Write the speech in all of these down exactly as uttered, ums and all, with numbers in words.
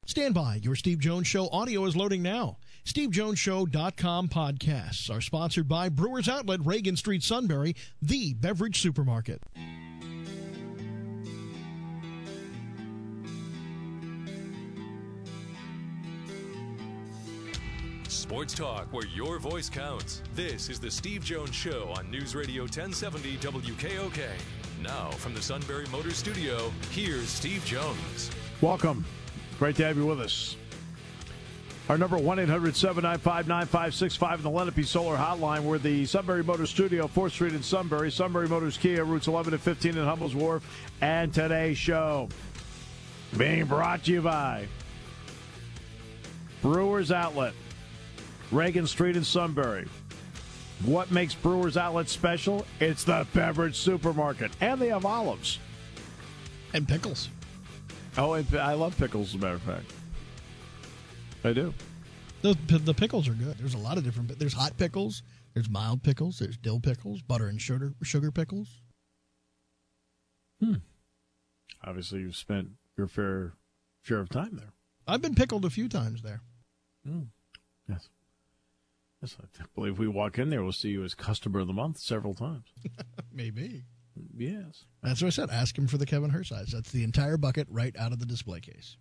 Stand by. Your Steve Jones Show audio is loading now. Steve Jones Show dot com podcasts are sponsored by Brewers Outlet, Reagan Street, Sunbury, the beverage supermarket. Sports talk where your voice counts. This is the Steve Jones Show on News Radio ten seventy W K O K. Now, from the Sunbury Motors Studio, here's Steve Jones. Welcome. Great to have you with us. Our number, one eight hundred seven nine five nine five six five in the Lenape Solar Hotline. We're the Sunbury Motors Studio, fourth Street in Sunbury. Sunbury Motors Kia, routes eleven and fifteen in Hummel's Wharf. And today's show being brought to you by Brewers Outlet, Reagan Street in Sunbury. What makes Brewers Outlet special? It's the beverage supermarket. And they have olives. And pickles. Oh, and I love pickles, as a matter of fact. I do. The, the pickles are good. There's a lot of different. There's hot pickles. There's mild pickles. There's dill pickles, butter and sugar sugar pickles. Hmm. Obviously, you've spent your fair share of time there. I've been pickled a few times there. Mm. Yes. Yes, I believe we walk in there, we'll see you as customer of the month several times. Maybe. Yes. That's what I said. Ask him for the Kevin Hur size. That's the entire bucket right out of the display case.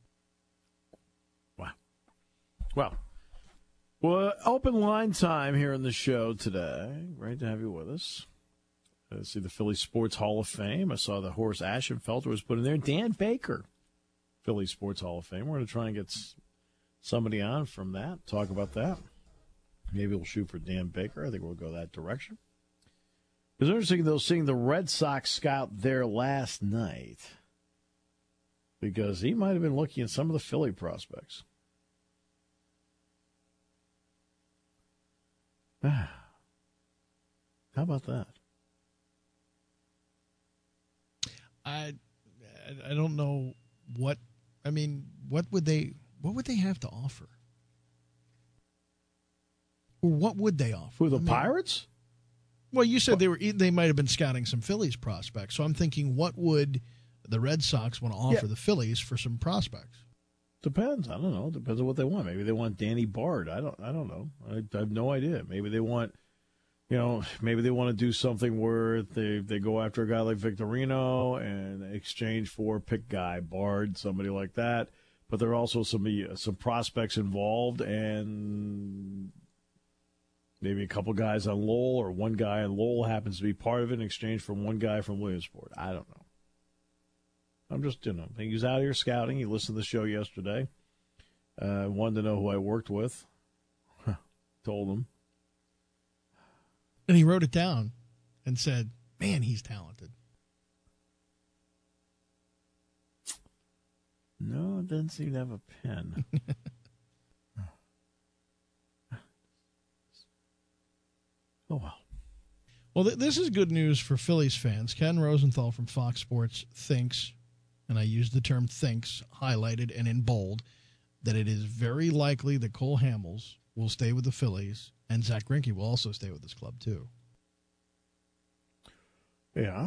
Wow. Well, well, open line time here in the show today. Great to have you with us. I see the Philly Sports Hall of Fame. I saw the Horace Ashenfelter was put in there. Dan Baker, Philly Sports Hall of Fame. We're going to try and get somebody on from that, talk about that. Maybe we'll shoot for Dan Baker. I think we'll go that direction. It was interesting, though, seeing the Red Sox scout there last night because he might have been looking at some of the Philly prospects. How about that? I I don't know what I mean. What would they what would they have to offer? Or what would they offer? Who, the I mean, Pirates? Well, you said they were they might have been scouting some Phillies prospects. So I'm thinking, what would the Red Sox want to offer Yeah. the Phillies for some prospects? Depends. I don't know. Depends on what they want. Maybe they want Danny Bard. I don't. I don't know. I, I have no idea. Maybe they want, you know, maybe they want to do something where they they go after a guy like Victorino and exchange for pick guy Bard, somebody like that. But there are also some some prospects involved, and maybe a couple guys on Lowell, or one guy on Lowell happens to be part of it in exchange for one guy from Williamsport. I don't know. I'm just, you know, he was out here scouting. He listened to the show yesterday. Uh, wanted to know who I worked with. Told him. And he wrote it down and said, man, he's talented. No, it doesn't seem to have a pen. Oh, well. Well, th- this is good news for Phillies fans. Ken Rosenthal from Fox Sports thinks, and I use the term thinks, highlighted and in bold, that it is very likely that Cole Hamels will stay with the Phillies, and Zach Greinke will also stay with this club, too. Yeah.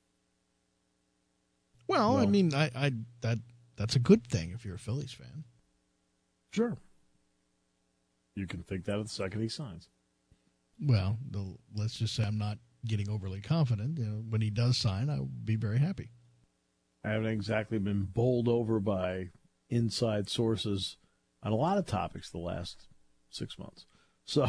Well, Well- I mean, I, I that that's a good thing if you're a Phillies fan. Sure. You can think that the second he signs. Well, the, let's just say I'm not getting overly confident. You know, when he does sign, I'll be very happy. I haven't exactly been bowled over by inside sources on a lot of topics the last six months. So,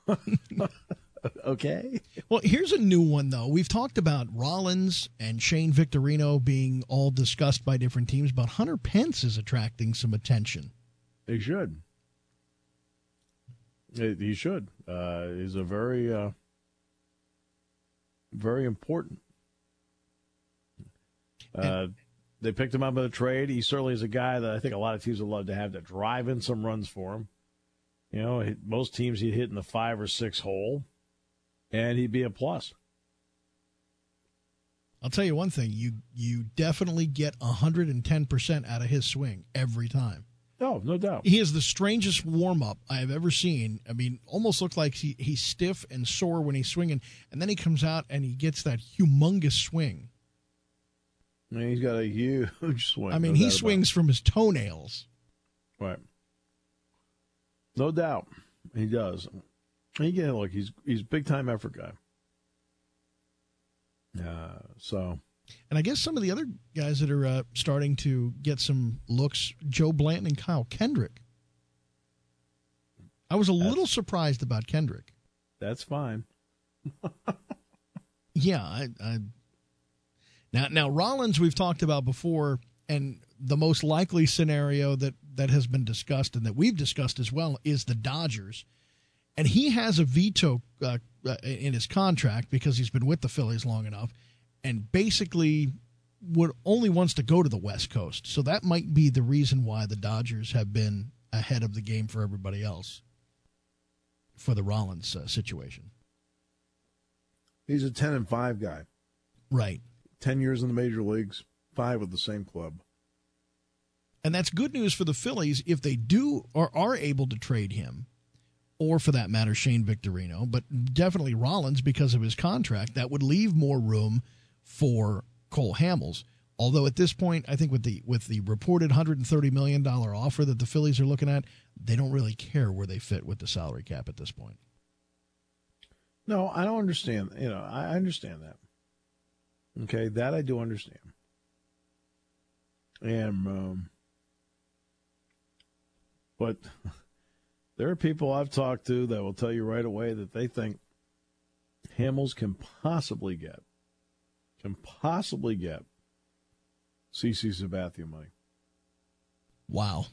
okay. Well, here's a new one, though. We've talked about Rollins and Shane Victorino being all discussed by different teams, but Hunter Pence is attracting some attention. He should. He should. Uh, he's a very, uh, very important. Uh, they picked him up in a trade. He certainly is a guy that I think a lot of teams would love to have to drive in some runs for him. You know, most teams he'd hit in the five or six hole, and he'd be a plus. I'll tell you one thing. You you definitely get one hundred ten percent out of his swing every time. No, no doubt. He is the strangest warm-up I have ever seen. I mean, almost looks like he, he's stiff and sore when he's swinging, and then he comes out and he gets that humongous swing. I mean, he's got a huge swing. I mean, no he doubt swings about from his toenails. Right. No doubt. He does. And again, look, he's he's a big-time effort guy. Uh, so... And I guess some of the other guys that are uh, starting to get some looks, Joe Blanton and Kyle Kendrick. I was a that's, little surprised about Kendrick. That's fine. yeah. I, I Now, now Rollins we've talked about before, and the most likely scenario that, that has been discussed and that we've discussed as well is the Dodgers. And he has a veto uh, uh, in his contract because he's been with the Phillies long enough. And basically would only wants to go to the West Coast. So that might be the reason why the Dodgers have been ahead of the game for everybody else for the Rollins uh, situation. He's a ten and five guy. Right. ten years in the major leagues, five with the same club. And that's good news for the Phillies if they do or are able to trade him, or for that matter, Shane Victorino, but definitely Rollins because of his contract. That would leave more room for Cole Hamels. Although at this point, I think with the with the reported one hundred thirty million dollars offer that the Phillies are looking at, they don't really care where they fit with the salary cap at this point. No, I don't understand. You know, I understand that. Okay, that I do understand. And, um, but there are people I've talked to that will tell you right away that they think Hamels can possibly get can possibly get C C Sabathia money. Wow.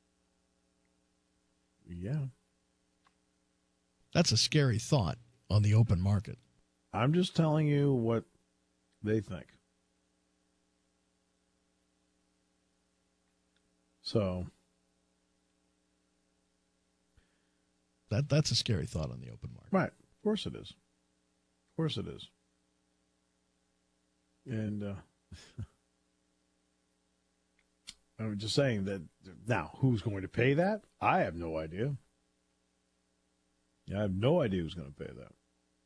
Yeah. That's a scary thought on the open market. I'm just telling you what they think. So that that's a scary thought on the open market. Right. Of course it is. Of course it is. And uh, I'm just saying that now, who's going to pay that? I have no idea. I have no idea who's going to pay that.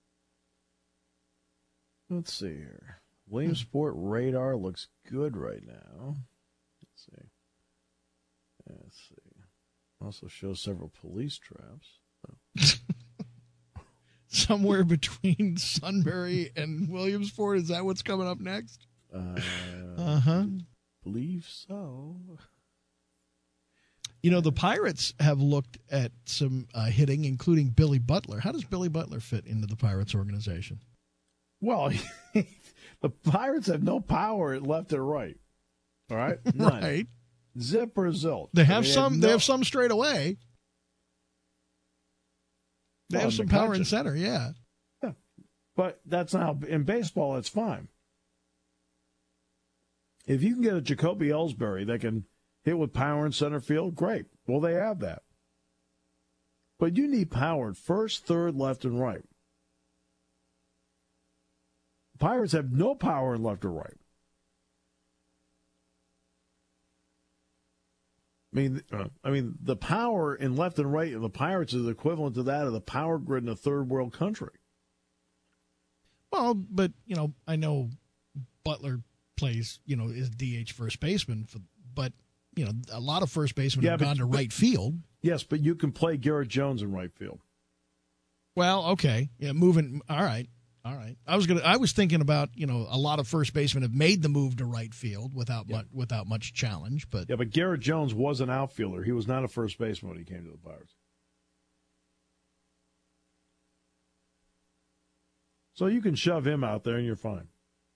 Let's see here. Williamsport radar looks good right now. Let's see. Let's see. Also shows several police traps. Oh. Somewhere between Sunbury and Williamsport, is that what's coming up next? Uh huh. Believe so. You know, the Pirates have looked at some uh, hitting, including Billy Butler. How does Billy Butler fit into the Pirates organization? Well, the Pirates have no power left or right. All right, none. Right. Zip or zilch. They have they some. Have they no... have some straight away. They well, have some power in center. Yeah. Yeah, but that's not in baseball. It's fine. If you can get a Jacoby Ellsbury that can hit with power in center field, great. Well, they have that. But you need power at first, third, left, and right. Pirates have no power in left or right. I mean, uh, I mean, the power in left and right of the Pirates is equivalent to that of the power grid in a third world country. Well, but, you know, I know Butler plays, you know, is D H first baseman, for, but, you know, a lot of first basemen yeah, have but, gone to but, right field. Yes, but you can play Garrett Jones in right field. Well, okay. Yeah, moving. All right. All right. I was gonna. I was thinking about, you know, a lot of first basemen have made the move to right field without yeah. much without much challenge. But yeah, but Garrett Jones was an outfielder. He was not a first baseman when he came to the Pirates. So you can shove him out there and you're fine.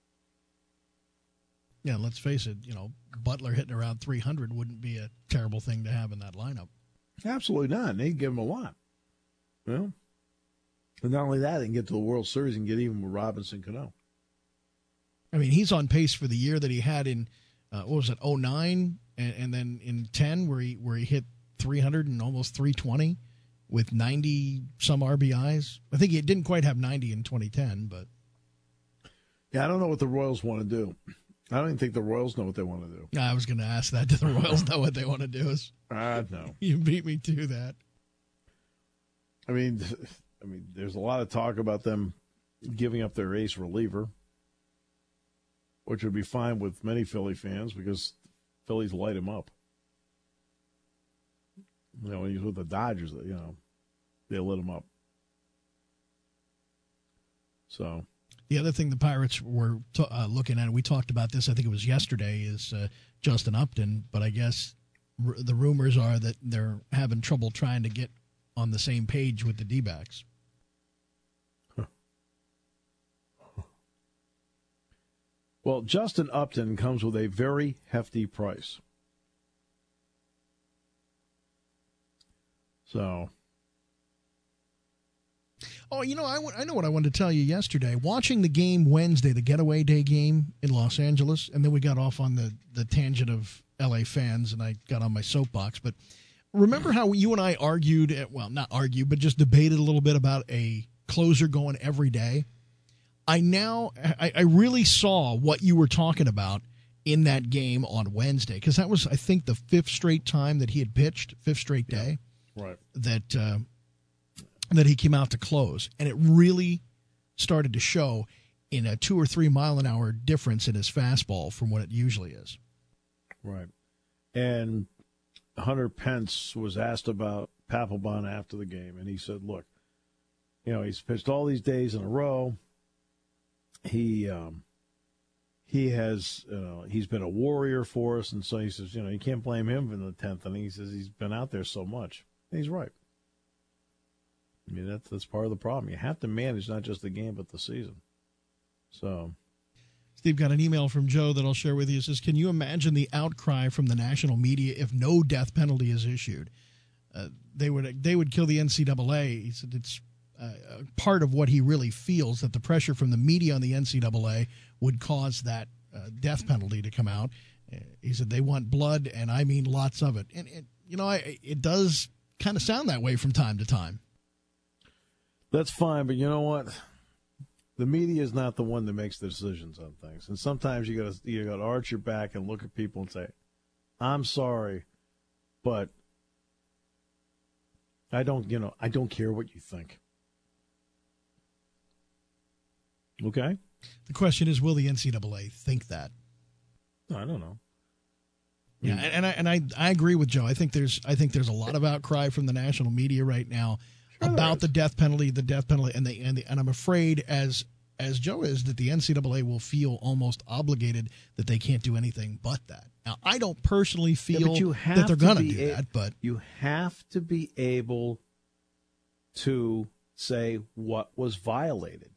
Yeah, let's face it. You know, Butler hitting around three hundred wouldn't be a terrible thing to have in that lineup. Absolutely not. They give him a lot. Well. And not only that, they can get to the World Series and get even with Robinson Cano. I mean, he's on pace for the year that he had in, uh, what was it, oh nine, and, and then in ten where he where he hit three hundred and almost three twenty with ninety-some R B Is. I think he didn't quite have ninety in twenty ten, but. Yeah, I don't know what the Royals want to do. I don't even think the Royals know what they want to do. I was going to ask that. Do the Royals know what they want to do? Uh, no. You beat me to that. I mean... I mean, there's a lot of talk about them giving up their ace reliever, which would be fine with many Philly fans because Phillies light him up. You know, when he was with the Dodgers, you know, they lit him up. So the other thing the Pirates were t- uh, looking at, we talked about this, I think it was yesterday, is uh, Justin Upton. But I guess r- the rumors are that they're having trouble trying to get on the same page with the D-backs. Huh. Well, Justin Upton comes with a very hefty price. So... Oh, you know, I, w- I know what I wanted to tell you yesterday. Watching the game Wednesday, the getaway day game in Los Angeles, and then we got off on the, the tangent of L A fans, and I got on my soapbox. But remember how you and I argued, at, well, not argued, but just debated a little bit about a closer going every day? I now, I, I really saw what you were talking about in that game on Wednesday, because that was, I think, the fifth straight time that he had pitched, fifth straight day. Yeah, right. That... Uh, that he came out to close, and it really started to show in a two or three mile an hour difference in his fastball from what it usually is. Right. And Hunter Pence was asked about Papelbon after the game, and he said, look, you know, he's pitched all these days in a row. He um, he has, you know, he's been a warrior for us, and so he says, you know, you can't blame him in the tenth inning. He says he's been out there so much. And he's right. I mean, that's, that's part of the problem. You have to manage not just the game, but the season. So, Steve, got an email from Joe that I'll share with you. It says, can you imagine the outcry from the national media if no death penalty is issued? Uh, they would they would kill the N C double A. He said it's uh, part of what he really feels, that the pressure from the media on the N C double A would cause that uh, death penalty to come out. Uh, he said they want blood, and I mean lots of it. And, it, you know, I, it does kind of sound that way from time to time. That's fine, but you know what? The media is not the one that makes the decisions on things, and sometimes you got to you got to arch your back and look at people and say, "I'm sorry, but I don't, you know, I don't care what you think." Okay. The question is, will the N C double A think that? I don't know. Yeah, and I and I I agree with Joe. I think there's I think there's a lot of outcry from the national media right now. Sure about the death penalty, the death penalty, and the, and the and I'm afraid, as as Joe is, that the N C double A will feel almost obligated that they can't do anything but that. Now, I don't personally feel yeah, that they're going to do a- that, but you have to be able to say what was violated.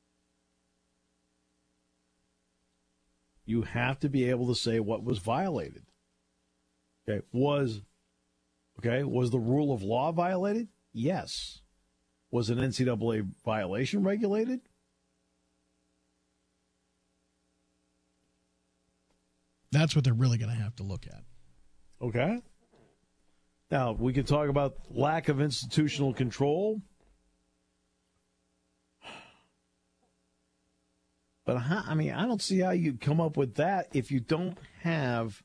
You have to be able to say what was violated. Okay, was okay was the rule of law violated? Yes. Was an N C double A violation regulated? That's what they're really going to have to look at. Okay. Now, we can talk about lack of institutional control. But, how, I mean, I don't see how you come up with that if you don't have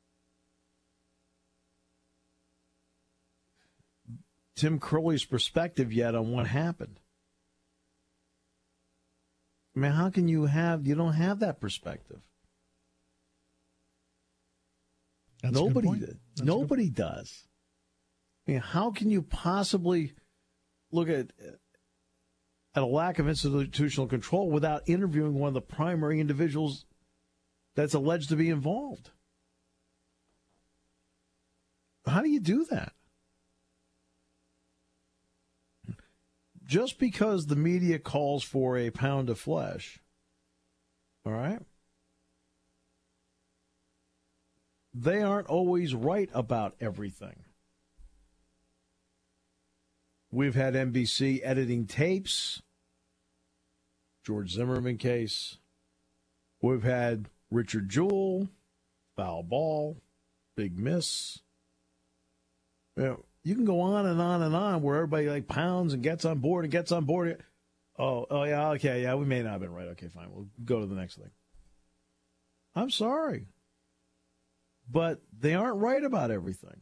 Tim Curley's perspective yet on what happened. I mean, how can you have, you don't have that perspective. That's nobody a good point. That's nobody does. I mean, how can you possibly look at at a lack of institutional control without interviewing one of the primary individuals that's alleged to be involved? How do you do that? Just because the media calls for a pound of flesh, all right, they aren't always right about everything. We've had N B C editing tapes, George Zimmerman case. We've had Richard Jewell, foul ball, big miss. You know, you can go on and on and on where everybody like pounds and gets on board and gets on board. Oh, oh yeah, okay, yeah, we may not have been right. Okay, fine, we'll go to the next thing. I'm sorry, but they aren't right about everything.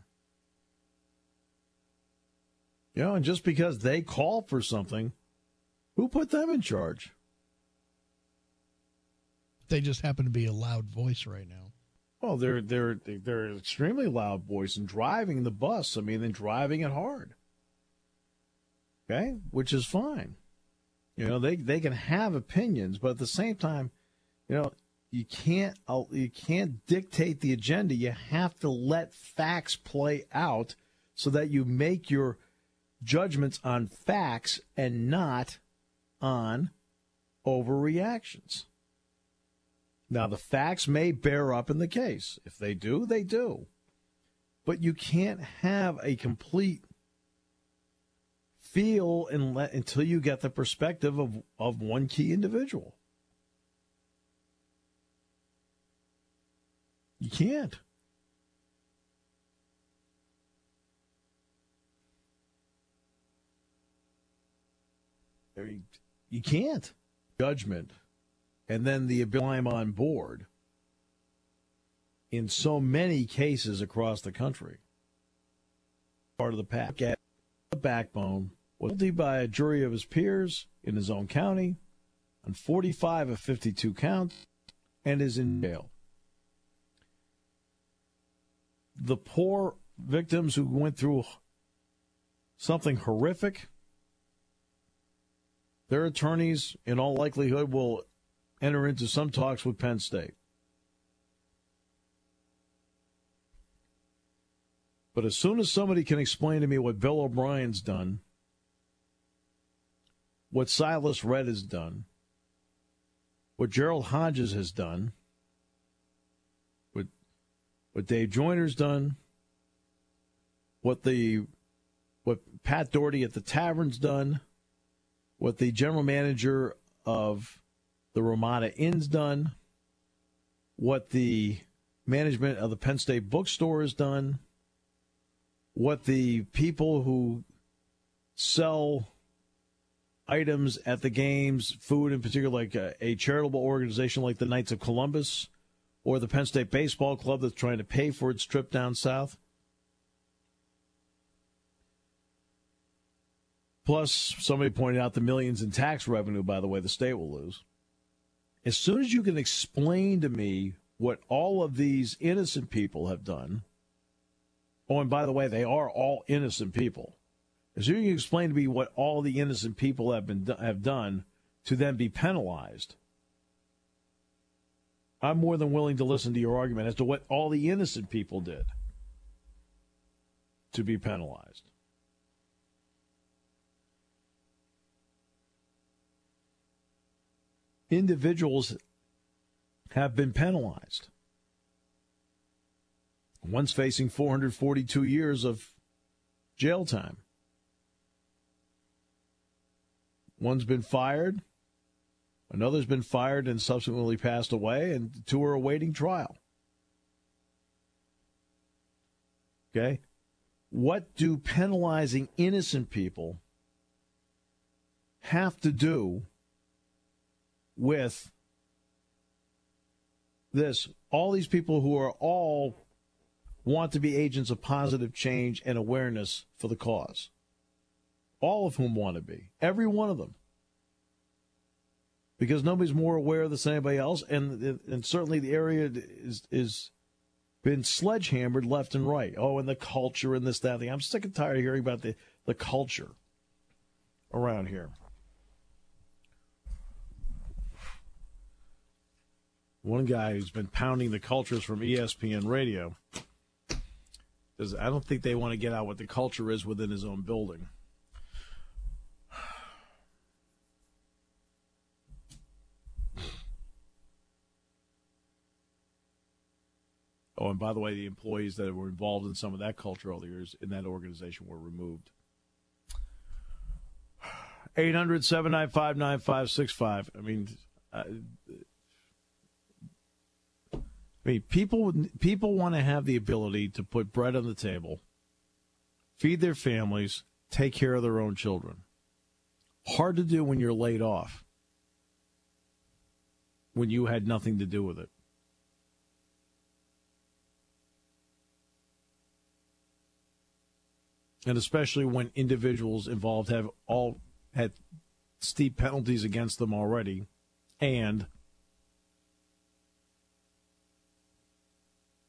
You know, and just because they call for something, who put them in charge? They just happen to be a loud voice right now. Well, they're they're they're an extremely loud voice and driving the bus. I mean, then driving it hard. Okay, which is fine. You know, they they can have opinions, but at the same time, you know, you can't you can't dictate the agenda. You have to let facts play out so that you make your judgments on facts and not on overreactions. Now, the facts may bear up in the case. If they do, they do. But you can't have a complete feel and let, until you get the perspective of, of one key individual. You can't. I mean, you can't. Judgment. And then the ability to climb on board in so many cases across the country. Part of the pack at the backbone was guilty by a jury of his peers in his own county on forty-five of fifty-two counts and is in jail. The poor victims who went through something horrific, their attorneys in all likelihood will enter into some talks with Penn State. But as soon as somebody can explain to me what Bill O'Brien's done, what Silas Redd has done, what Gerald Hodges has done, what what Dave Joyner's done, what the what Pat Doherty at the Tavern's done, what the general manager of the Ramada Inn's done, what the management of the Penn State bookstore has done, what the people who sell items at the games, food in particular, like a, a charitable organization like the Knights of Columbus or the Penn State Baseball Club that's trying to pay for its trip down south. Plus, somebody pointed out the millions in tax revenue, by the way, the state will lose. As soon as you can explain to me what all of these innocent people have done, oh, and by the way, they are all innocent people. As soon as you can explain to me what all the innocent people have been have done to then be penalized, I'm more than willing to listen to your argument as to what all the innocent people did to be penalized. Individuals have been penalized. One's facing four hundred forty-two years of jail time. One's been fired. Another's been fired and subsequently passed away, and two are awaiting trial. Okay? What do penalizing innocent people have to do with this? All these people who are all want to be agents of positive change and awareness for the cause. All of whom want to be. Every one of them. Because nobody's more aware of this than anybody else, and and certainly the area is is been sledgehammered left and right. Oh, and the culture and this, that, thing. I'm sick and tired of hearing about the, the culture around here. One guy who's been pounding the cultures from E S P N Radio, because I don't think they want to get out what the culture is within his own building. Oh, and by the way, the employees that were involved in some of that culture over the years in that organization were removed. eight hundred, seven nine five, nine five six five. I mean, uh, I mean, people people want to have the ability to put bread on the table, feed their families, take care of their own children. Hard to do when you're laid off, when you had nothing to do with it. And especially when individuals involved have all had steep penalties against them already, and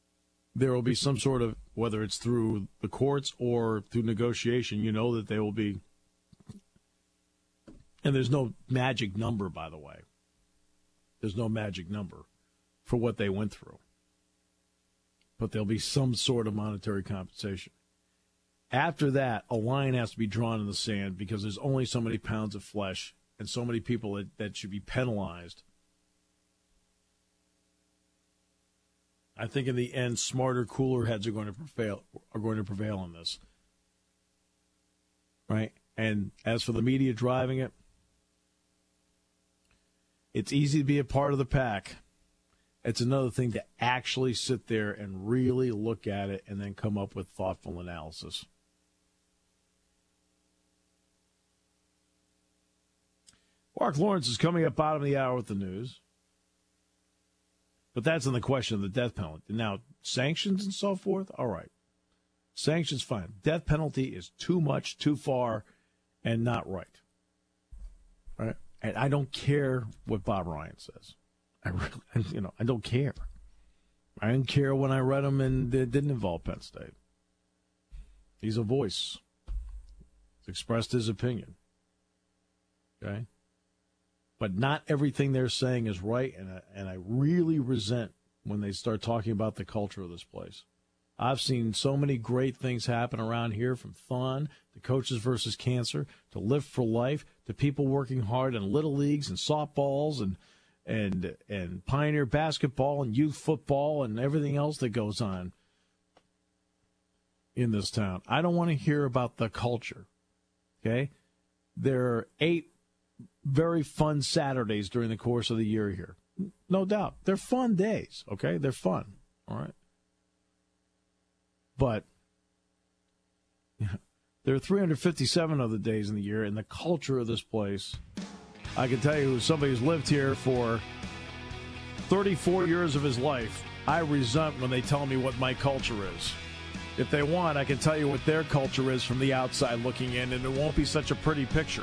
there will be some sort of, whether it's through the courts or through negotiation, you know that they will be, and there's no magic number, by the way. There's no magic number for what they went through. But there'll be some sort of monetary compensation. After that, a line has to be drawn in the sand because there's only so many pounds of flesh and so many people that, that should be penalized. I think in the end, smarter, cooler heads are going to prevail. Are going to prevail on this, right? And as for the media driving it, it's easy to be a part of the pack. It's another thing to actually sit there and really look at it and then come up with thoughtful analysis. Mark Lawrence is coming up bottom of the hour with the news. But that's in the question of the death penalty. Now, sanctions and so forth, all right. Sanctions, fine. Death penalty is too much, too far, and not right. Right? And I don't care what Bob Ryan says. I really, you know, I don't care. I didn't care when I read him and it didn't involve Penn State. He's a voice. He's expressed his opinion. Okay? But not everything they're saying is right, and I, and I really resent when they start talking about the culture of this place. I've seen so many great things happen around here, from Thon to Coaches versus Cancer to Lift for Life to people working hard in little leagues and softballs and and and Pioneer basketball and youth football and everything else that goes on in this town. I don't want to hear about the culture. Okay? There are eight very fun Saturdays during the course of the year here. No doubt. They're fun days, okay? They're fun, all right? But yeah, there are three hundred fifty-seven other days in the year, and the culture of this place, I can tell you, as somebody who's lived here for thirty-four years of his life, I resent when they tell me what my culture is. If they want, I can tell you what their culture is from the outside looking in, and it won't be such a pretty picture.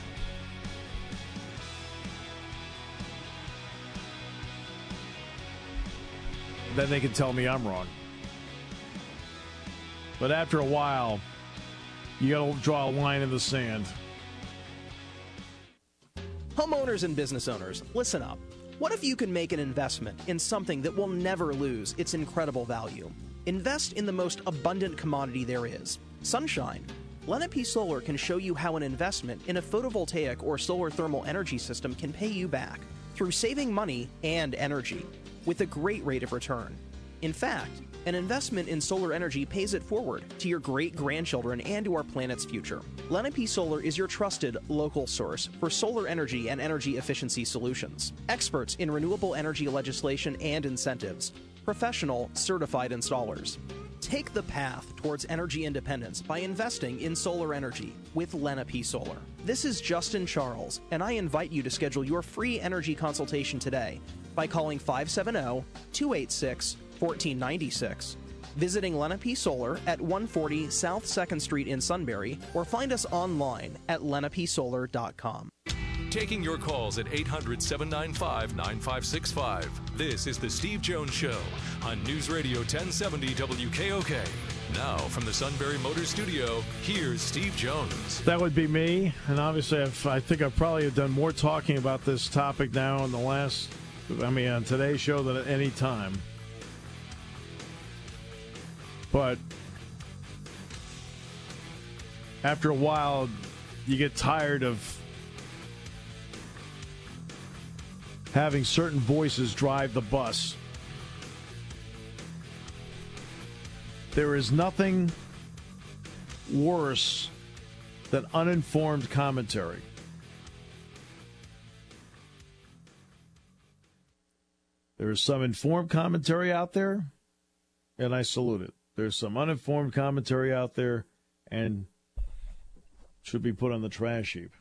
Then they can tell me I'm wrong. But after a while, you got to draw a line in the sand. Homeowners and business owners, listen up. What if you can make an investment in something that will never lose its incredible value? Invest in the most abundant commodity there is, sunshine. Lenape Solar can show you how an investment in a photovoltaic or solar thermal energy system can pay you back through saving money and energy with a great rate of return. In fact, an investment in solar energy pays it forward to your great-grandchildren and to our planet's future. Lenape Solar is your trusted local source for solar energy and energy efficiency solutions. Experts in renewable energy legislation and incentives. Professional, certified installers. Take the path towards energy independence by investing in solar energy with Lenape Solar. This is Justin Charles, and I invite you to schedule your free energy consultation today by calling five seven zero, two eight six, one four nine six, visiting Lenape Solar at one forty South second Street in Sunbury, or find us online at lenape solar dot com. Taking your calls at eight hundred, seven nine five, nine five six five. This is the Steve Jones Show on News Radio ten seventy W K O K. Now, from the Sunbury Motor Studio, here's Steve Jones. That would be me, and obviously I've, I think I probably have done more talking about this topic now in the last, I mean, on today's show than at any time. But after a while, you get tired of having certain voices drive the bus. There is nothing worse than uninformed commentary. There is some informed commentary out there, and I salute it. There's some uninformed commentary out there, and should be put on the trash heap.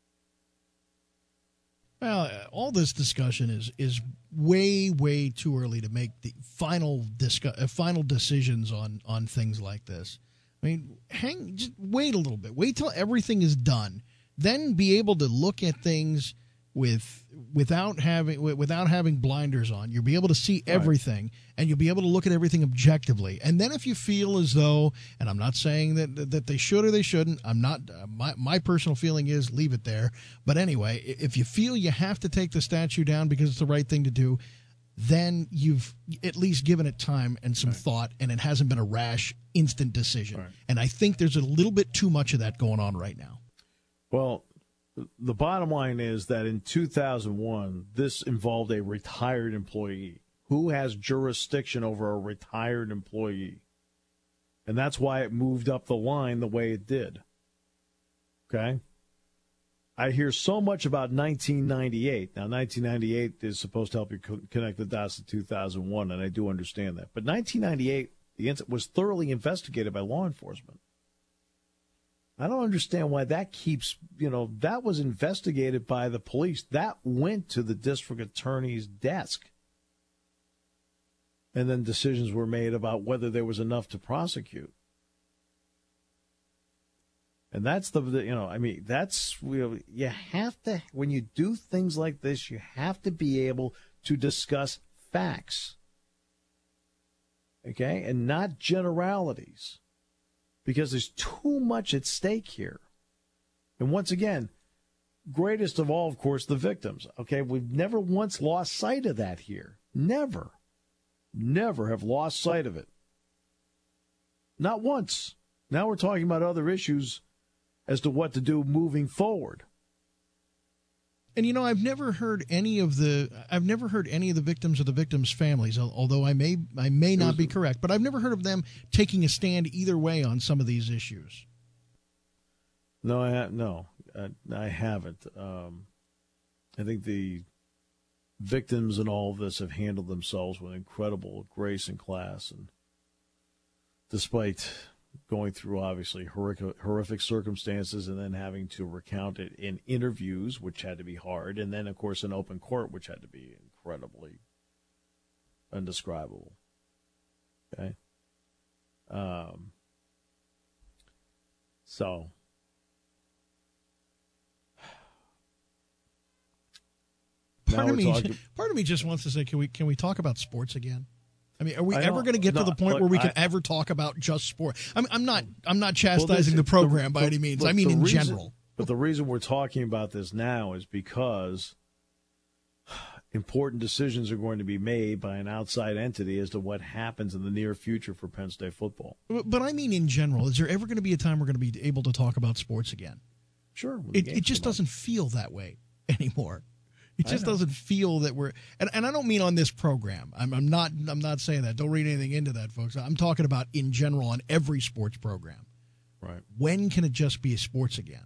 Well, all this discussion is is way, way too early to make the final discuss, uh, final decisions on, on things like this. I mean, hang, just wait a little bit. Wait till everything is done. Then be able to look at things with without having without having blinders on. You'll be able to see everything, right, and you'll be able to look at everything objectively. And then if you feel as though, and I'm not saying that that they should or they shouldn't, I'm not. Uh, my my personal feeling is leave it there. But anyway, if you feel you have to take the statue down because it's the right thing to do, then you've at least given it time and some right. thought, and it hasn't been a rash, instant decision. Right. And I think there's a little bit too much of that going on right now. Well, the bottom line is that in two thousand one, this involved a retired employee. Who has jurisdiction over a retired employee? And that's why it moved up the line the way it did. Okay? I hear so much about nineteen ninety-eight. Now, nineteen ninety-eight is supposed to help you co- connect the dots to two thousand one, and I do understand that. But nineteen ninety-eight, the incident was thoroughly investigated by law enforcement. I don't understand why that keeps, you know, that was investigated by the police. That went to the district attorney's desk. And then decisions were made about whether there was enough to prosecute. And that's the, you know, I mean, that's, you have to, when you do things like this, you have to be able to discuss facts. Okay? And not generalities. Because there's too much at stake here. And once again, greatest of all, of course, the victims. Okay, we've never once lost sight of that here. Never. Never have lost sight of it. Not once. Now we're talking about other issues as to what to do moving forward. And, you know, I've never heard any of the I've never heard any of the victims or the victims' families, although I may I may not be correct, but I've never heard of them taking a stand either way on some of these issues. No, I ha- no, I, I haven't. Um, I think the victims in all of this have handled themselves with incredible grace and class, and despite going through obviously horrific, horrific circumstances and then having to recount it in interviews, which had to be hard, and then, of course, in open court, which had to be incredibly undescribable. Okay? Um. So, part of me, talking, part of me just wants to say, can we can we talk about sports again? I mean, are we ever going to get no, to the point look, where we can I, ever talk about just sport? I'm, I'm not. I'm not chastising well, the program the, by any means. The, I mean, in reason, general. But the reason we're talking about this now is because important decisions are going to be made by an outside entity as to what happens in the near future for Penn State football. But, but I mean, in general, is there ever going to be a time we're going to be able to talk about sports again? Sure. It, it just doesn't feel that way anymore. It just doesn't feel that we're, and, and I don't mean on this program. I'm, I'm not. I'm not saying that. Don't read anything into that, folks. I'm talking about in general on every sports program. Right. When can it just be sports again?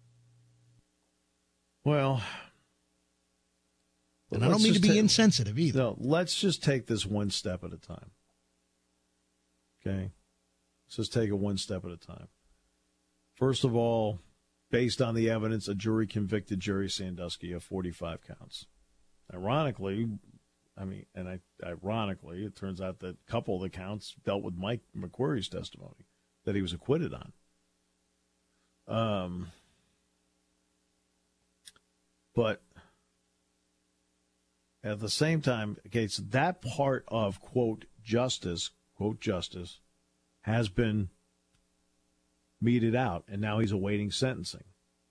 Well, and I don't mean to be ta- insensitive either. No, let's just take this one step at a time. Okay, let's just take it one step at a time. First of all, based on the evidence, a jury convicted Jerry Sandusky of forty-five counts. Ironically, I mean, and I, ironically, it turns out that a couple of the counts dealt with Mike McQuarrie's testimony that he was acquitted on. Um, but at the same time, okay, so that part of, quote, justice, quote, justice, has been meted out, and now he's awaiting sentencing.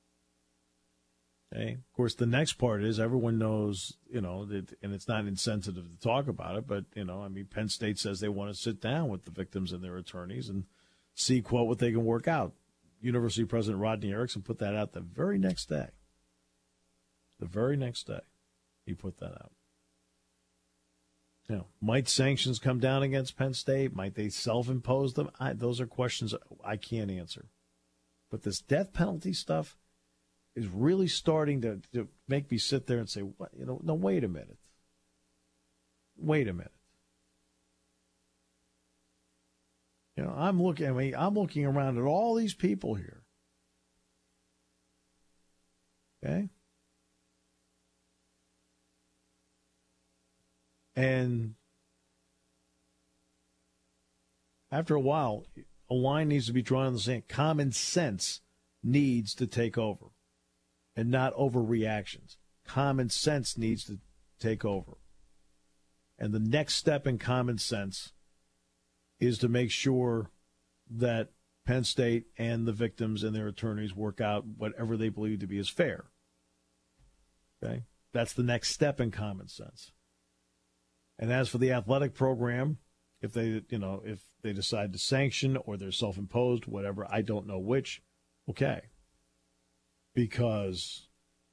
Okay. Of course, the next part is everyone knows, you know, that, and it's not insensitive to talk about it, but, you know, I mean, Penn State says they want to sit down with the victims and their attorneys and see, quote, what they can work out. University President Rodney Erickson put that out the very next day. The very next day, he put that out. You know, might sanctions come down against Penn State? Might they self-impose them? I, those are questions I can't answer. But this death penalty stuff is really starting to, to make me sit there and say, "What? You know, no, wait a minute. Wait a minute. You know, I'm looking. I mean, I'm looking around at all these people here. Okay." And after a while, a line needs to be drawn in the sand. Common sense needs to take over and not overreactions. common sense needs to take over. And the next step in common sense is to make sure that Penn State and the victims and their attorneys work out whatever they believe to be as fair. Okay? That's the next step in common sense. And as for the athletic program, if they, you know, if they decide to sanction or they're self-imposed, whatever, I don't know which, okay. Because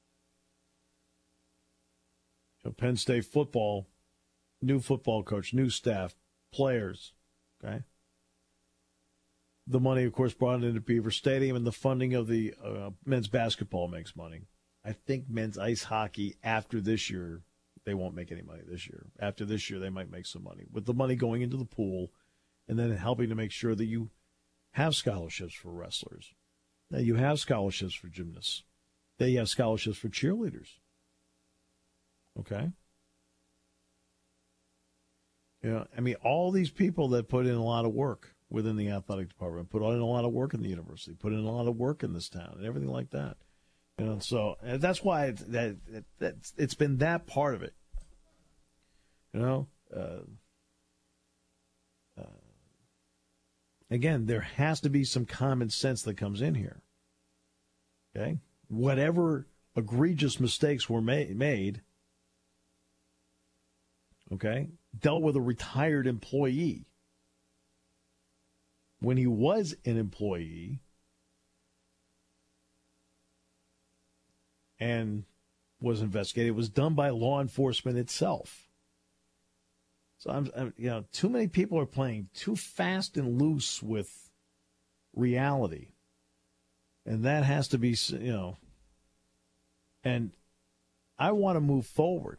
you know, Penn State football, new football coach, new staff, players, okay? The money, of course, brought into Beaver Stadium, and the funding of the uh, men's basketball makes money. I think men's ice hockey after this year, they won't make any money this year. After this year, they might make some money. With the money going into the pool and then helping to make sure that you have scholarships for wrestlers, that you have scholarships for gymnasts, that you have scholarships for cheerleaders. Okay? Yeah, I mean, all these people that put in a lot of work within the athletic department, put in a lot of work in the university, put in a lot of work in this town, and everything like that. You know, so and that's why it's, that, that that's, it's been that part of it. You know, uh, uh, again, there has to be some common sense that comes in here. Okay, whatever egregious mistakes were ma- made, okay, dealt with a retired employee. When he was an employee and was investigated, it was done by law enforcement itself. So I'm, I'm, you know, too many people are playing too fast and loose with reality, and that has to be, you know. And I want to move forward.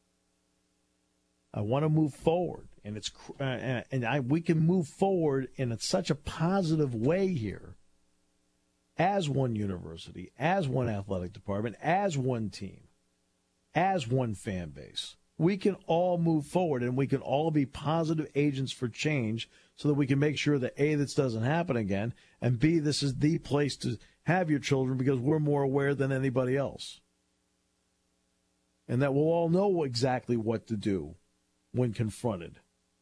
I want to move forward, and it's uh, and I we can move forward in such a positive way here, as one university, as one athletic department, as one team, as one fan base. We can all move forward, and we can all be positive agents for change so that we can make sure that, A, this doesn't happen again, and B, this is the place to have your children because we're more aware than anybody else. And that we'll all know exactly what to do when confronted.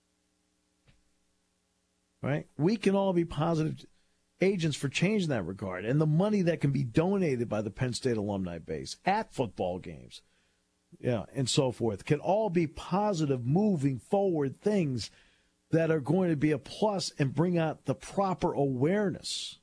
Right? We can all be positive agents for change in that regard. And the money that can be donated by the Penn State alumni base at football games, yeah, and so forth, can all be positive, moving forward things that are going to be a plus and bring out the proper awareness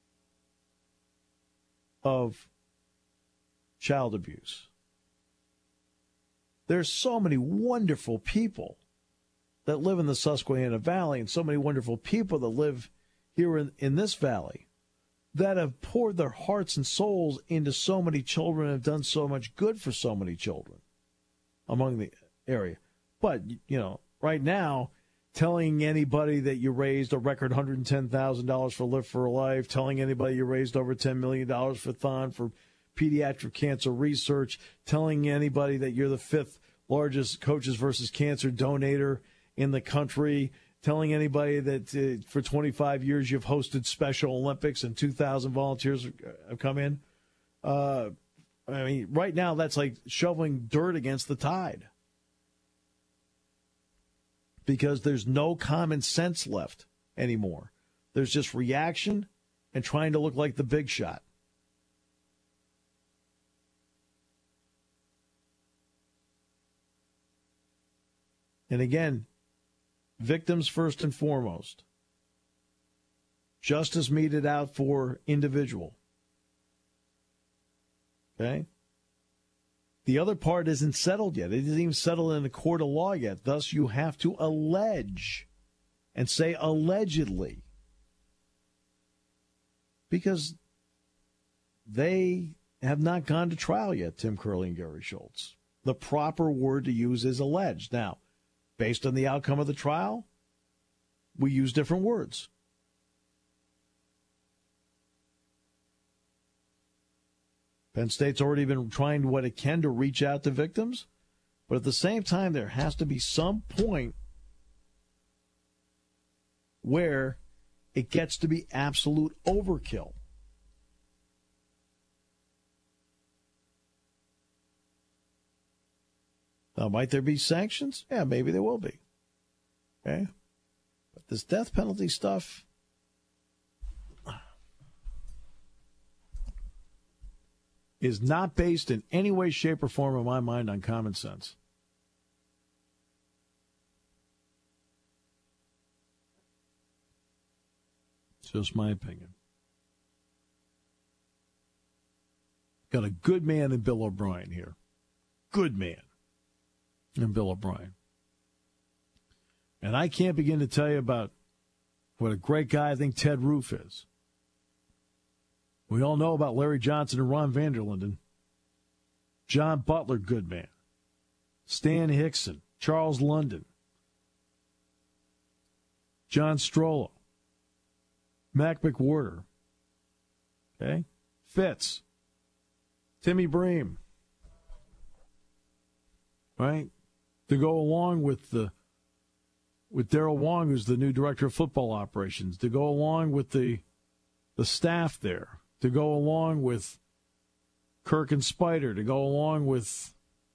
of child abuse. There's so many wonderful people that live in the Susquehanna Valley and so many wonderful people that live here in, in this valley that have poured their hearts and souls into so many children and have done so much good for so many children among the area. But, you know, right now, telling anybody that you raised a record one hundred ten thousand dollars for Live for Life, telling anybody you raised over ten million dollars for Thon for pediatric cancer research, telling anybody that you're the fifth largest Coaches versus Cancer donator in the country, telling anybody that uh, for twenty-five years you've hosted Special Olympics and two thousand volunteers have come in. Uh, I mean, right now that's like shoveling dirt against the tide because there's no common sense left anymore. There's just reaction and trying to look like the big shot. And again, victims first and foremost. Justice meted out for individual. Okay? The other part isn't settled yet. It isn't even settled in a court of law yet. Thus, you have to allege and say allegedly. Because they have not gone to trial yet, Tim Curley and Gary Schultz. The proper word to use is alleged. Now, based on the outcome of the trial, we use different words. Penn State's already been trying what it can to reach out to victims, but at the same time, there has to be some point where it gets to be absolute overkill. Now, might there be sanctions? Yeah, maybe there will be. Okay? But this death penalty stuff, is not based in any way, shape, or form, in my mind, on common sense. It's just my opinion. Got a good man in Bill O'Brien here. Good man in Bill O'Brien. And I can't begin to tell you about what a great guy I think Ted Roof is. We all know about Larry Johnson and Ron Vanderlinden. John Butler, good man. Stan Hickson, Charles London, John Strollo, Mac McWhorter, okay, Fitz, Timmy Bream, right? To go along with the with Darrell Wong, who's the new director of football operations, to go along with the the staff there, to go along with Kirk and Spider, to go along with,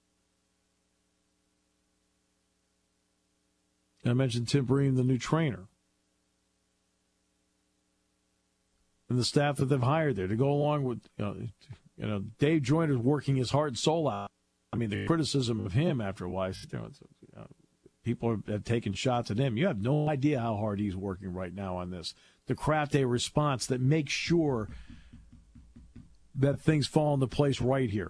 I mentioned Tim Bream, the new trainer, and the staff that they've hired there, to go along with, you know, you know Dave Joyner's working his heart and soul out. I mean, the criticism of him after a while, you know, you know, people have taken shots at him. You have no idea how hard he's working right now on this, to craft a response that makes sure that things fall into place right here.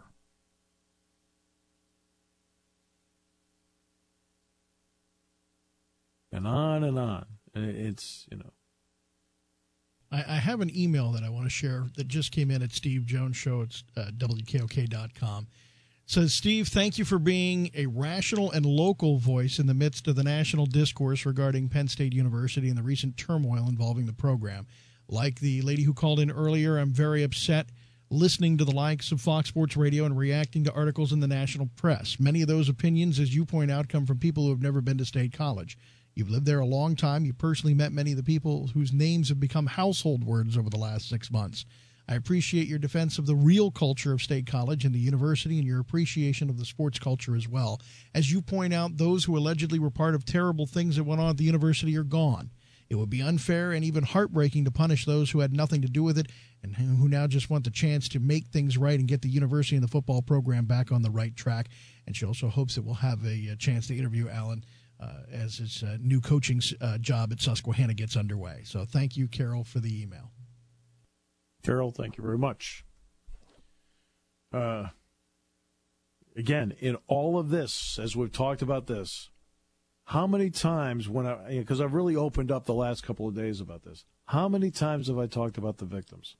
And on and on. And it's, you know. I, I have an email that I want to share that just came in at Steve Jones Show. It's uh, W K O K dot com. It says, Steve, thank you for being a rational and local voice in the midst of the national discourse regarding Penn State University and the recent turmoil involving the program. Like the lady who called in earlier, I'm very upset listening to the likes of Fox Sports Radio and reacting to articles in the national press. Many of those opinions, as you point out, come from people who have never been to State College. You've lived there a long time. You personally met many of the people whose names have become household words over the last six months. I appreciate your defense of the real culture of State College and the university, and your appreciation of the sports culture as well. As you point out, those who allegedly were part of terrible things that went on at the university are gone. It would be unfair and even heartbreaking to punish those who had nothing to do with it and who now just want the chance to make things right and get the university and the football program back on the right track. And she also hopes that we'll have a, a chance to interview Alan uh, as his uh, new coaching uh, job at Susquehanna gets underway. So thank you, Carol, for the email. Carol, thank you very much. Uh, again, in all of this, as we've talked about this, how many times when I, because I've really opened up the last couple of days about this, how many times have I talked about the victims?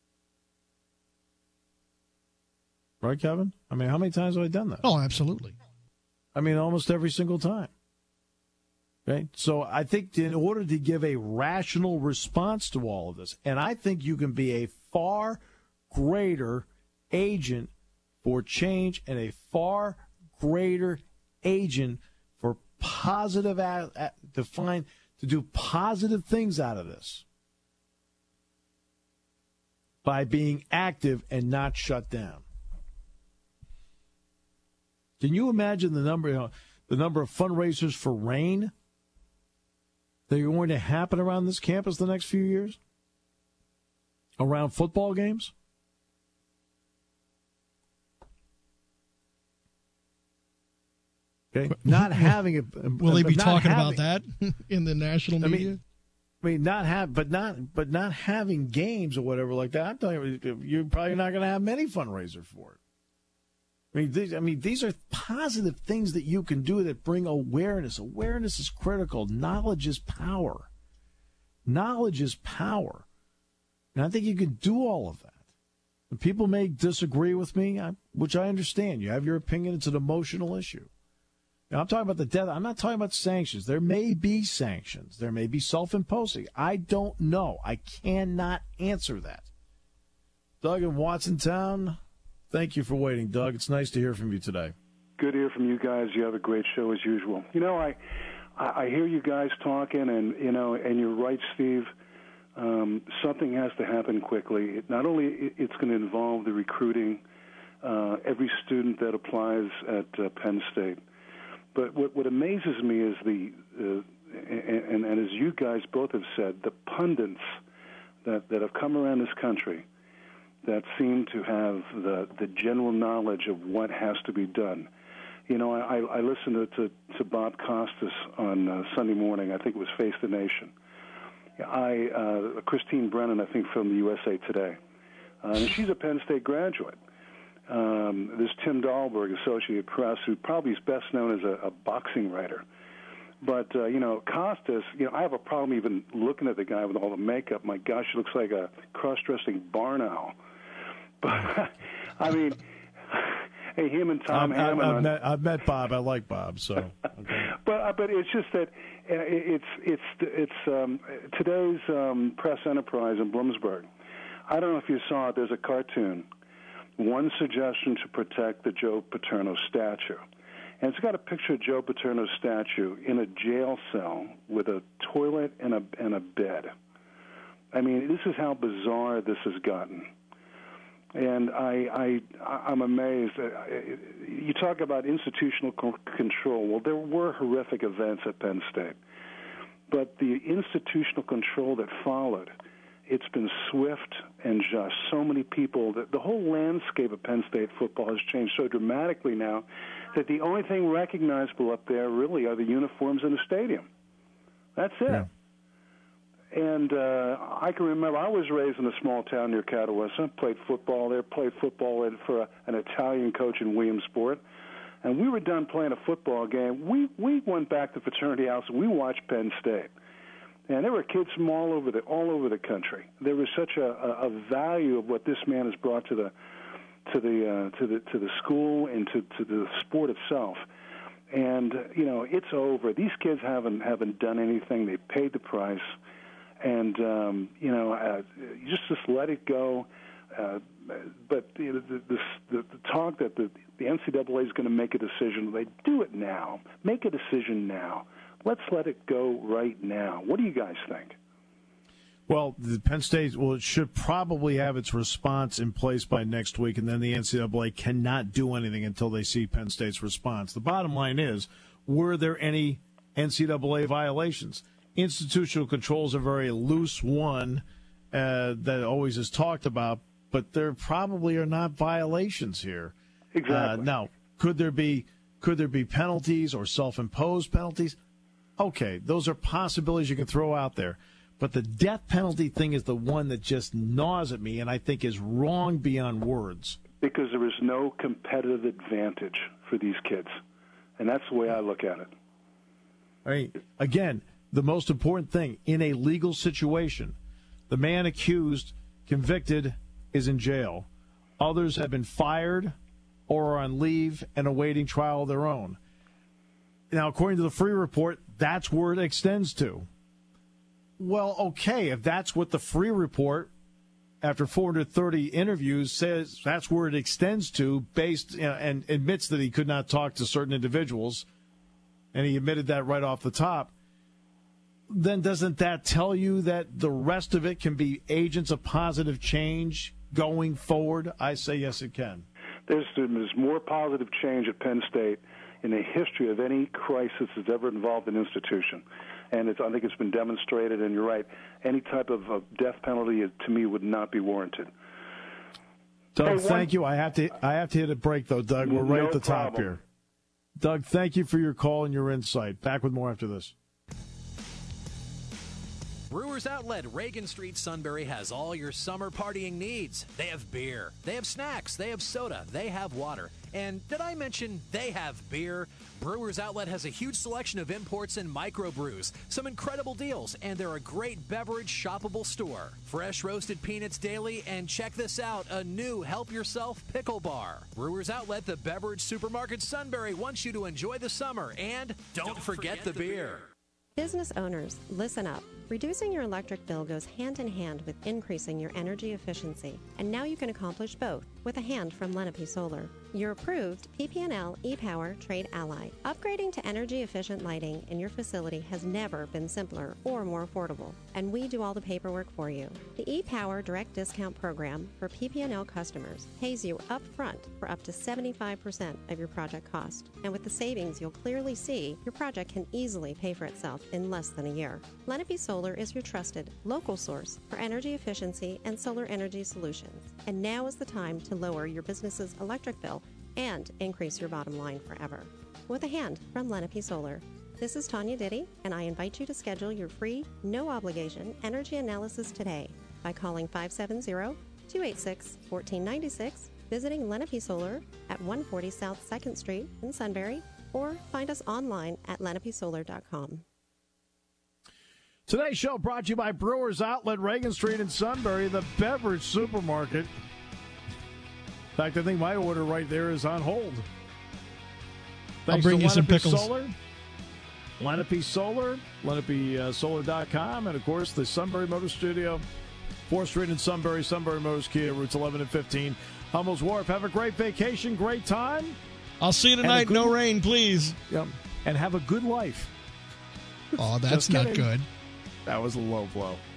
Right, Kevin? I mean, how many times have I done that? Oh, absolutely. I mean, almost every single time. Okay? So I think in order to give a rational response to all of this, and I think you can be a far greater agent for change and a far greater agent for positive, to find, to do positive things out of this by being active and not shut down. Can you imagine the number, you know, the number of fundraisers for RAIN that are going to happen around this campus the next few years? Around football games? Okay. Not having it. Will they be talking having, about that in the national media? I mean, I mean, not have, but not, but not having games or whatever like that. I'm telling you, you're probably not going to have many fundraisers for it. I mean, these, I mean, these are positive things that you can do that bring awareness. Awareness is critical. Knowledge is power. Knowledge is power. And I think you can do all of that. And people may disagree with me, which I understand. You have your opinion. It's an emotional issue. Now, I'm talking about the death. I'm not talking about sanctions. There may be sanctions. There may be self-imposing. I don't know. I cannot answer that. Doug in Watsontown. Thank you for waiting, Doug. It's nice to hear from you today. Good to hear from you guys. You have a great show as usual. You know, I I hear you guys talking, and you know, and you're right, Steve. Um, something has to happen quickly. It, not only it's going to involve the recruiting, uh, every student that applies at uh, Penn State. But what, what amazes me is the, uh, and, and as you guys both have said, the pundits that, that have come around this country that seem to have the, the general knowledge of what has to be done. You know, I, I listened to, to, to Bob Costas on uh, Sunday morning. I think it was Face the Nation. I uh, Christine Brennan, I think, from the U S A Today. Uh, and she's a Penn State graduate. Um, there's Tim Dahlberg, Associated Press, who probably is best known as a, a boxing writer. But, uh, you know, Costas, you know, I have a problem even looking at the guy with all the makeup. My gosh, he looks like a cross-dressing barn owl. But, I mean, hey, him and Tom I've, Hammond. I've, on, met, I've met Bob. I like Bob, so. Okay. but uh, but it's just that uh, it's it's it's um, today's um, press enterprise in Bloomsburg. I don't know if you saw it. There's a cartoon, One Suggestion to Protect the Joe Paterno Statue. And it's got a picture of Joe Paterno's statue in a jail cell with a toilet and a and a bed. I mean, this is how bizarre this has gotten. And I, I, I'm amazed. You talk about institutional control. Well, there were horrific events at Penn State. But the institutional control that followed, it's been swift and just. So many people, the, the whole landscape of Penn State football has changed so dramatically now that the only thing recognizable up there really are the uniforms in the stadium. That's it. Yeah. And uh, I can remember I was raised in a small town near Catawissa, played football there, played football for a, an Italian coach in Williamsport. And we were done playing a football game. We we went back to fraternity house and we watched Penn State. And there were kids from all over the all over the country. There was such a, a, a value of what this man has brought to the to the uh, to the to the school and to, to the sport itself. And you know, it's over. These kids haven't haven't done anything. They paid the price. And, um, you know, uh, just just let it go. Uh, but you know, the, the, the, the talk that the, the N C double A is going to make a decision, they do it now. Make a decision now. Let's let it go right now. What do you guys think? Well, the Penn State, well, it should probably have its response in place by next week, and then the N C double A cannot do anything until they see Penn State's response. The bottom line is, were there any N C double A violations? Institutional control is a very loose one uh, that always is talked about, but there probably are not violations here. Exactly. Uh, now, could there be could there be penalties or self-imposed penalties? Okay, those are possibilities you can throw out there. But the death penalty thing is the one that just gnaws at me and I think is wrong beyond words. Because there is no competitive advantage for these kids. And that's the way I look at it. I mean, again, the most important thing, in a legal situation, the man accused, convicted, is in jail. Others have been fired or are on leave and awaiting trial of their own. Now, according to the Free Report, that's where it extends to. Well, okay, if that's what the Free Report, after four hundred thirty interviews, says that's where it extends to, based you know, and admits that he could not talk to certain individuals, and he admitted that right off the top, then doesn't that tell you that the rest of it can be agents of positive change going forward? I say yes, it can. There's, there's more positive change at Penn State in the history of any crisis that's ever involved an institution. And it's, I think it's been demonstrated, and you're right, any type of uh, death penalty, to me, would not be warranted. Doug, hey, thank you. I have to I have to hit a break, though, Doug. We're right no at the top problem. here. Doug, thank you for your call and your insight. Back with more after this. Brewers Outlet, Reagan Street, Sunbury has all your summer partying needs. They have beer, they have snacks, they have soda, they have water. And did I mention they have beer? Brewers Outlet has a huge selection of imports and microbrews, some incredible deals, and they're a great beverage shoppable store. Fresh roasted peanuts daily, and check this out, a new Help Yourself Pickle Bar. Brewers Outlet, the beverage supermarket Sunbury, wants you to enjoy the summer, and don't, don't forget, forget the, the beer. Business owners, listen up. Reducing your electric bill goes hand in hand with increasing your energy efficiency, and now you can accomplish both with a hand from Lenape Solar, your approved P P and L e-Power trade ally. Upgrading to energy-efficient lighting in your facility has never been simpler or more affordable, and we do all the paperwork for you. The e-Power Direct Discount Program for P P and L customers pays you up front for up to seventy-five percent of your project cost, and with the savings you'll clearly see, your project can easily pay for itself in less than a year. Lenape Solar is your trusted local source for energy efficiency and solar energy solutions, and now is the time to lower your business's electric bill and increase your bottom line forever. With a hand from Lenape Solar. This is Tanya Diddy, and I invite you to schedule your free, no-obligation energy analysis today by calling five seven zero, two eight six, one four nine six, visiting Lenape Solar at one forty South second Street in Sunbury, or find us online at lenape solar dot com. Today's show brought to you by Brewers Outlet, Reagan Street in Sunbury, the beverage supermarket. In fact, I think my order right there is on hold. Thanks I'll bring to you some Lenape pickles. Solar, Lenape Solar, Lenape Solar dot com, and, of course, the Sunbury Motor Studio, fourth Street in Sunbury, Sunbury Motors Kia, routes eleven and fifteen. Hummel's Wharf. Have a great vacation, great time. I'll see you tonight. Good, no rain, please. Yep. And have a good life. Oh, that's not good. That was a low blow.